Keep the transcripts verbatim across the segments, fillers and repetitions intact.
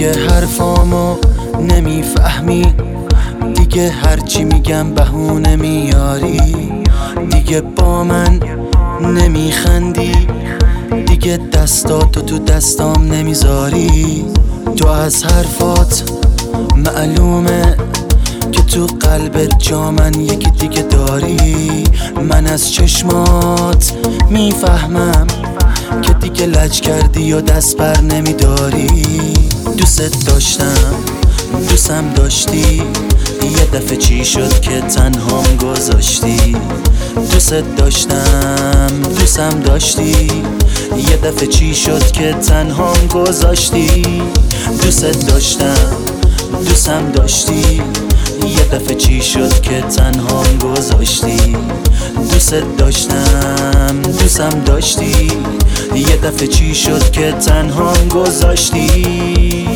دیگه حرفامو نمیفهمی، دیگه هرچی میگم بهونه میاری، دیگه با من نمیخندی، دیگه دستاتو تو دستام نمیذاری. تو از حرفات معلومه که تو قلبت جا من یکی دیگه داری. من از چشمات میفهمم که دیگه لج کردی و دست بر نمیداری. دوست داشتم دوستم داشتی، یه دفعه چی شد که تنهام گذاشتی. دوست داشتم دوستم داشتی، یه دفعه چی شد که تنهام گذاشتی. دوست داشتم دوستم داشتی، یه دفعه چی شد که تنهام گذاشتی. دوست داشتم دوستم داشتی، یه دفعه چی شد که تنهام گذاشتی.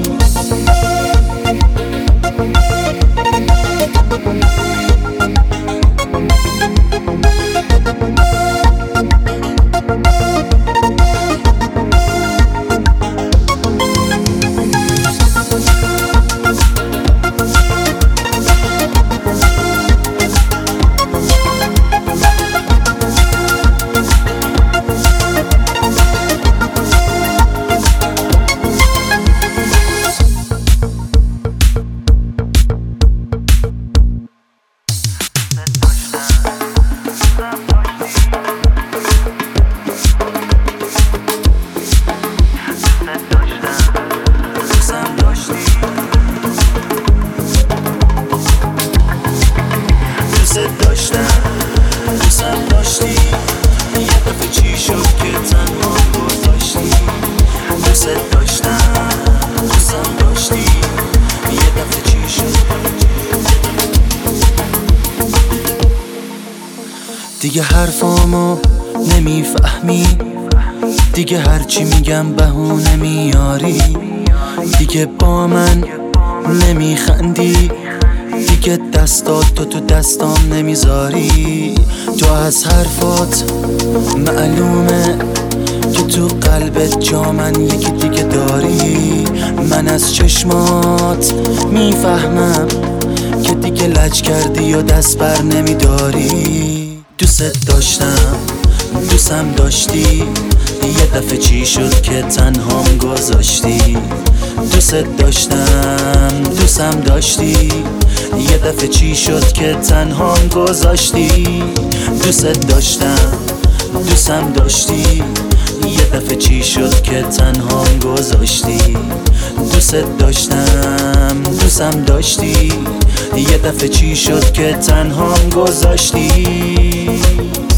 دوستم داشتی، یه دفعه چی شد که تنهام گذاشتی. دوست داشتم دوستم داشتی، یه دفعه چی شد. دیگه حرفامو نمیفهمی، دیگه هرچی میگم بهونه میاری، دیگه با من نمیخندی، دیگه دستاتو تو دستام نمیذاری. تو از حرفات معلومه که تو قلبت جا من یکی دیگه داری. من از چشمات میفهمم که دیگه لج کردی و دست بر نمیداری. دوست داشتم دوستم داشتی، یه دفعه چی شد که تنهام گذاشتی. دوست داشتم دوستم داشتی، یه دفعه چی شد که تنهام گذاشتی. دوست داشتم دوستم داشتی، یه دفعه چی شد که تنهام گذاشتی. دوست داشتم دوستم داشتی، یه دفعه چی شد که تنهام گذاشتی.